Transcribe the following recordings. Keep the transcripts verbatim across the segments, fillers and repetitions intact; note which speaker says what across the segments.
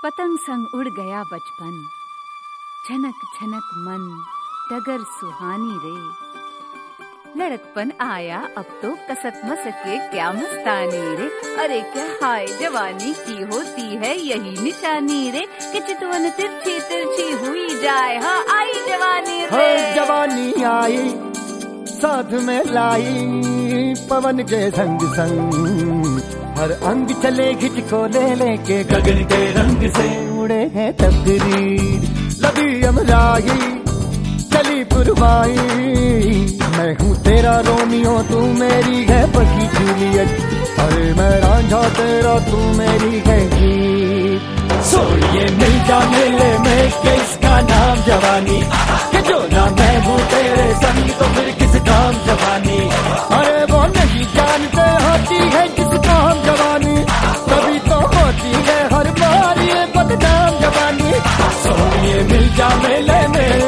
Speaker 1: पतंग संग उड़ गया बचपन, झनक झनक मन डगर सुहानी रे। लड़कपन आया अब तो कसक मसके क्या मस्तानी रे। अरे क्या हाय जवानी की होती है यही निशानी रे, कि चितवन तिरछी तिरछी हुई जाए हाँ आई जवानी रे।
Speaker 2: हाँ जवानी आई साथ में लाई पवन के संग संग, हर अंग चले खिंच को ले लेके गगन के रंग से उड़े हैं तकदीर। लगी अमराई चली पुरवाई, मैं हूँ तेरा रोमियो तू मेरी है पकी जूलियट, अरे मैं रांझा तेरा तू मेरी है गीत। सोनिए मिल जा मेले में किसका नाम जवानी, कि जो ना मैं हूँ तेरे संग तो फिर किस काम जवानी। अरे वो नहीं जानते होती है किस काम जवानी, तभी तो होती है हर बार ये बदनाम जवानी। सोनिए मिल जा मेले में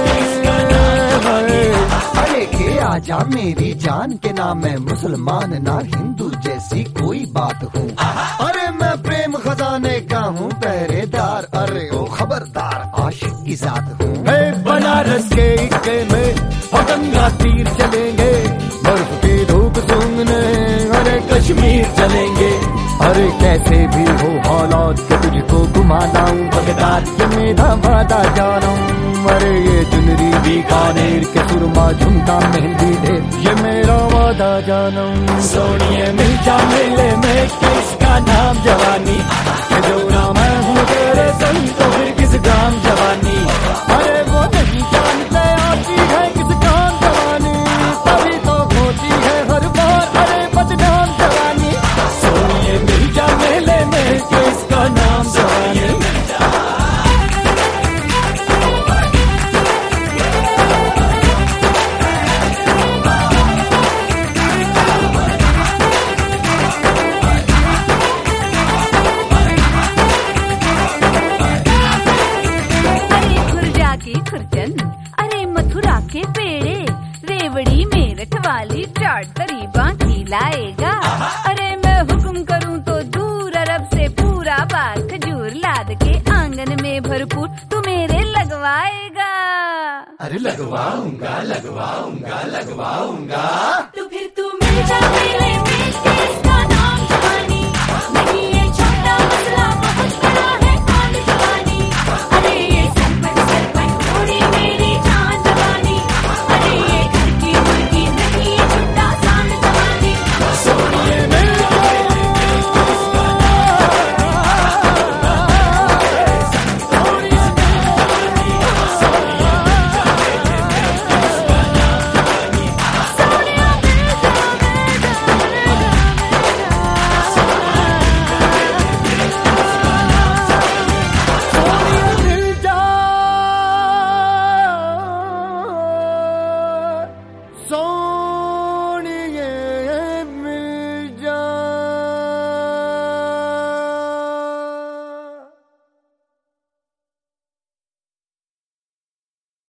Speaker 2: आजा मेरी जान के नाम मैं मुसलमान ना हिंदू जैसी कोई बात हूँ। अरे मैं प्रेम खजाने का हूँ पहरेदार, अरे ओ खबरदार आशिक की जात हूँ। बनारस के इक्के में गंगा तीर चलेंगे, बर्फ की धूप सूंघने अरे कश्मीर चलेंगे। अरे कैसे भी हो हालात के तुझको घुमा लाऊं बगदाद के मेरा वादा जाना। अरे ये चुनरी बीकानेर के सुरमा झुमका मेहंदी दे ये मेरा वादा जाना। सोनिए मिल जा मेले में किसका नाम जवानी, जो ना मैं हूँ तेरे संग तो फिर किस काम जवानी। अरे वो नहीं जानते आती है किस काम जवानी, तभी तो होती है हर बार अरे बदनाम जवानी। सोनिए मिल जा मेले में किसका नाम जवानी।
Speaker 1: खुरचन अरे मथुरा के पेड़े, रेवड़ी मेरठ वाली चाट करीबा खिलाएगा। अरे मैं हुक्म करूं तो दूर अरब से पूरा बाग खजूर लाद के आंगन में भरपूर तू मेरे लगवाएगा।
Speaker 2: अरे लगवाऊंगा लगवाऊंगा लगवाऊंगा
Speaker 1: तो फिर तू मिल जा।